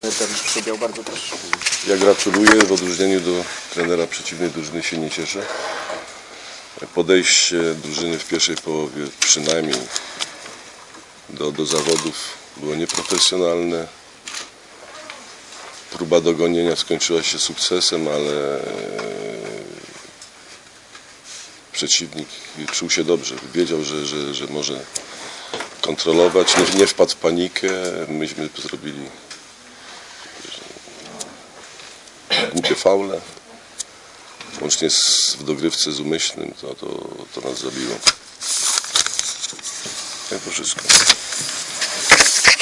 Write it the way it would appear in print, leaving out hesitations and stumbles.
Dawid przebiał bardzo też. Ja gratuluję, w odróżnieniu do trenera przeciwnej drużyny się nie cieszę. Podejście drużyny w pierwszej połowie przynajmniej do zawodów było nieprofesjonalne. Próba dogonienia skończyła się sukcesem, ale przeciwnik czuł się dobrze. Wiedział, że może kontrolować, nie wpadł w panikę. Myśmy zrobili głupie faule, łącznie w dogrywce z umyślnym, to nas zabiło. To wszystko.